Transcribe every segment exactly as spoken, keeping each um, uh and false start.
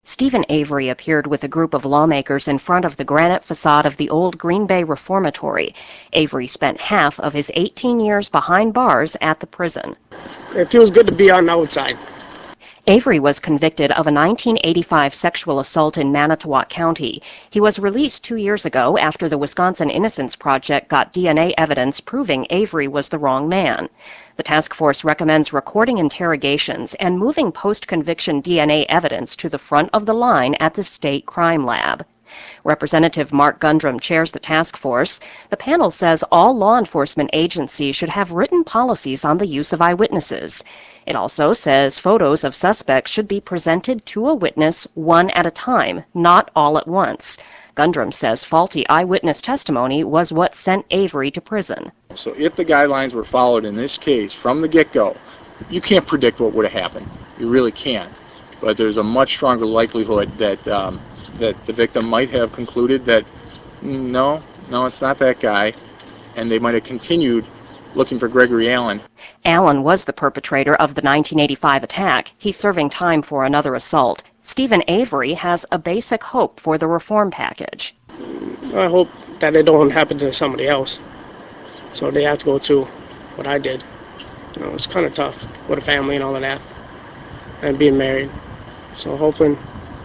Stephen Avery appeared with a group of lawmakers in front of the granite facade of the old Green Bay Reformatory. Avery spent half of his eighteen years behind bars at the prison. It feels good to be on the outside. Avery was convicted of a nineteen eighty-five sexual assault in Manitowoc County. He was released two years ago after the Wisconsin Innocence Project got D N A evidence proving Avery was the wrong man. The task force recommends recording interrogations and moving post-conviction D N A evidence to the front of the line at the state crime lab. Representative Mark Gundrum chairs the task force. The panel says all law enforcement agencies should have written policies on the use of eyewitnesses. It also says photos of suspects should be presented to a witness one at a time, not all at once. Gundrum says faulty eyewitness testimony was what sent Avery to prison. So if the guidelines were followed in this case from the get-go, you can't predict what would have happened. You really can't. But there's a much stronger likelihood that um, that the victim might have concluded that no, no, it's not that guy, and they might have continued looking for Gregory Allen. Allen was the perpetrator of the nineteen eighty-five attack. He's serving time for another assault. Stephen Avery has a basic hope for the reform package. I hope that it don't happen to somebody else, so they have to go through what I did. You know, it's kind of tough with a family and all of that, and being married. So hopefully,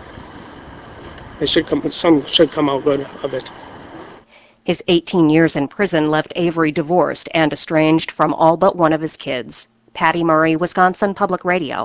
it should come. Some should come out good of it. His eighteen years in prison left Avery divorced and estranged from all but one of his kids. Patty Murray, Wisconsin Public Radio.